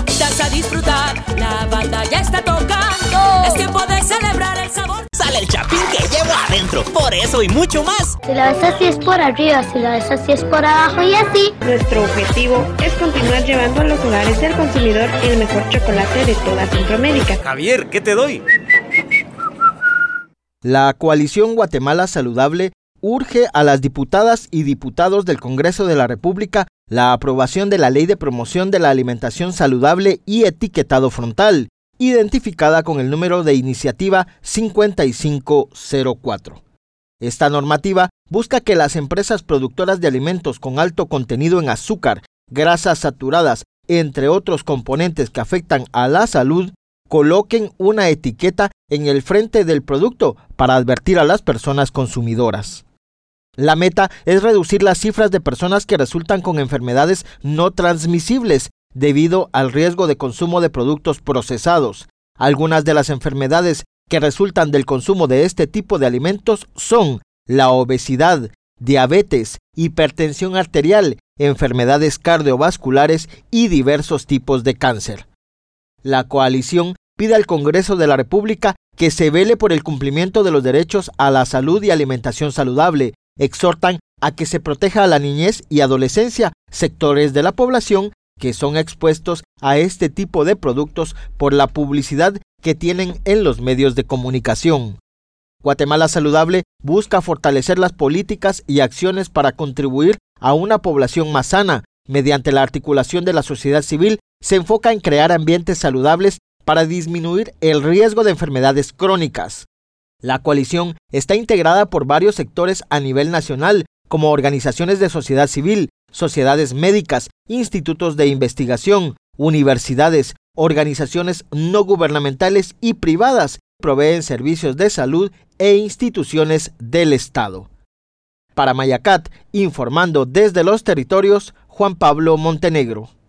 copitas a disfrutar. La banda ya está tocando. Es tiempo de celebrar el sabor. Sale el chapín que llevo adentro. Por eso y mucho más. Si lo ves así es por arriba, si lo ves así es por abajo y así. Nuestro objetivo es continuar llevando a los hogares del consumidor el mejor chocolate de toda Centroamérica. Javier, ¿qué te doy? La coalición Guatemala Saludable urge a las diputadas y diputados del Congreso de la República la aprobación de la Ley de Promoción de la Alimentación Saludable y Etiquetado Frontal, identificada con el número de iniciativa 5504. Esta normativa busca que las empresas productoras de alimentos con alto contenido en azúcar, grasas saturadas, entre otros componentes que afectan a la salud, coloquen una etiqueta en el frente del producto para advertir a las personas consumidoras. La meta es reducir las cifras de personas que resultan con enfermedades no transmisibles debido al riesgo de consumo de productos procesados. Algunas de las enfermedades que resultan del consumo de este tipo de alimentos son la obesidad, diabetes, hipertensión arterial, enfermedades cardiovasculares y diversos tipos de cáncer. La coalición pide al Congreso de la República que se vele por el cumplimiento de los derechos a la salud y alimentación saludable. Exhortan a que se proteja a la niñez y adolescencia, sectores de la población que son expuestos a este tipo de productos por la publicidad que tienen en los medios de comunicación. Guatemala Saludable busca fortalecer las políticas y acciones para contribuir a una población más sana. Mediante la articulación de la sociedad civil, se enfoca en crear ambientes saludables para disminuir el riesgo de enfermedades crónicas. La coalición está integrada por varios sectores a nivel nacional, como organizaciones de sociedad civil, sociedades médicas, institutos de investigación, universidades, organizaciones no gubernamentales y privadas que proveen servicios de salud e instituciones del Estado. Para Mayacat, informando desde los territorios, Juan Pablo Montenegro.